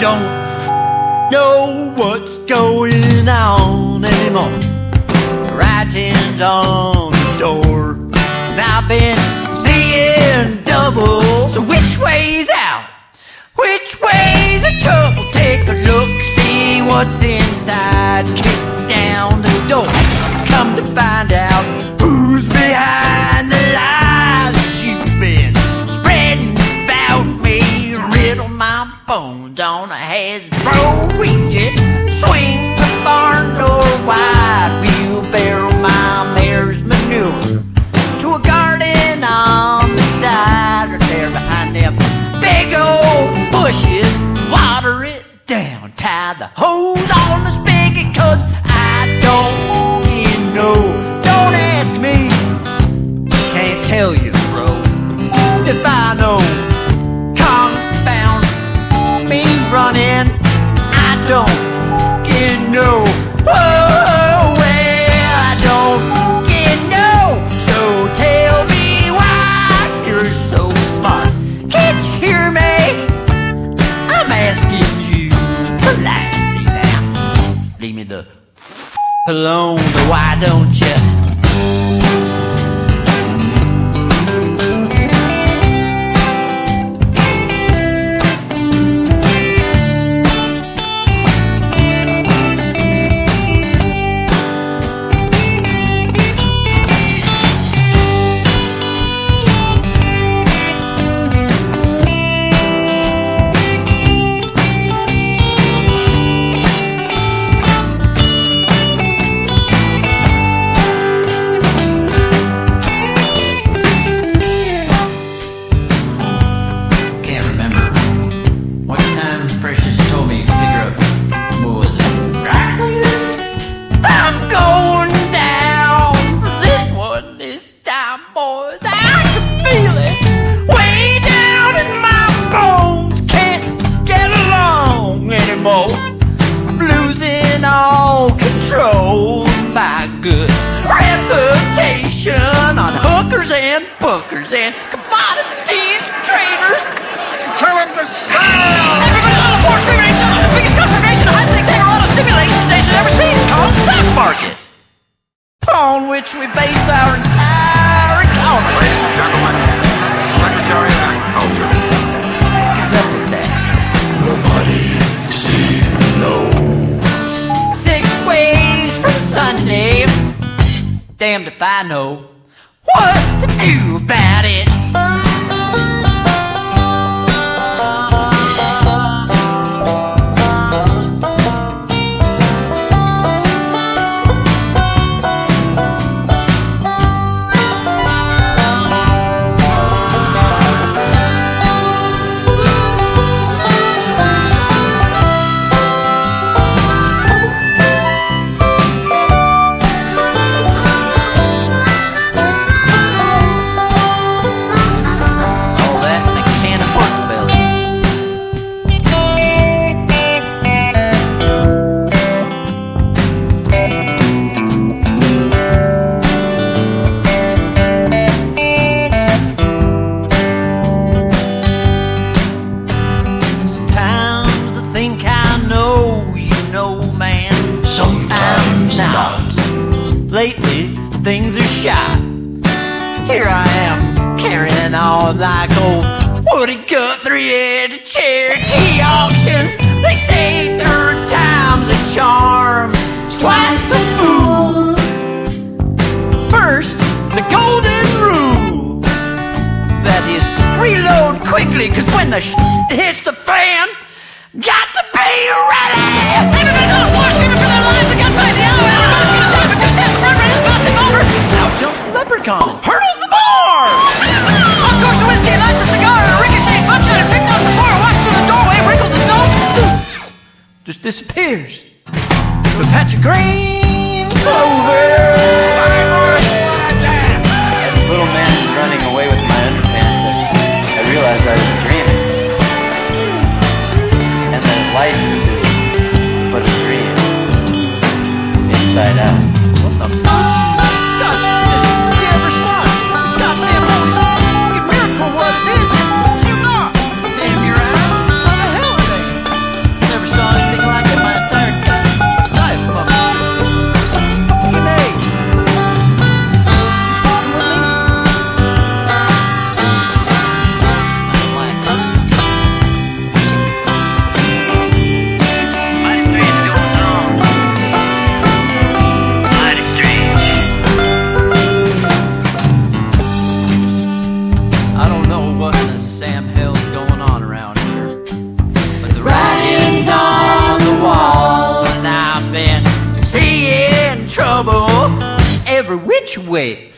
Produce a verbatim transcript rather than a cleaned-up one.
don't f- know what's going on anymore. Writing's on the door, and I've been seeing double. So which way's out? Which way's the trouble? Take a look, see what's inside. Kick down the door, come to find out who's behind the lies that you've been spreading about me. Riddle my bones on a Hasbro Ouija, swing the barn door wide, wheelbarrow my mare's manure to a garden on the side, or there behind them big old bushes. Water it down, tie the hose on the spigot, 'cause I don't, you know, don't ask me, can't tell you, bro, if I know. Confound me running, I don't, you know. Whoa, well, I don't, you know. So tell me why, if you're so smart, can't you hear me? I'm asking you politely now. Leave me the f alone, but why don't you? Damned if I know what to do about it. Lately, things are shot. Here I am, carrying on like old Woody Guthrie at a Cherokee auction. They say third time's a charm, it's twice a fool. First, the golden rule, that is, reload quickly, 'cause when the sh hits the fan, got to be ready. Everybody's on the floor screaming for their lives. The gunfight, the alley, everybody's gonna die for two steps. The run is about to take over. Now jumps the leprechaun, hurdles the bar. Uncorks a whiskey, lights a cigar, and a ricochet punch out and picked off the floor. Walks through the doorway, wrinkles his nose, just disappears. A patch of green clover. As the little man was running away with my underpants, I, I realized I was dreaming. And the light put a dream inside out. What the fuck? God, this, you ever saw it? It's a goddamn holy fucking miracle what it is. You not. Damn your eyes. How the hell are they? which way?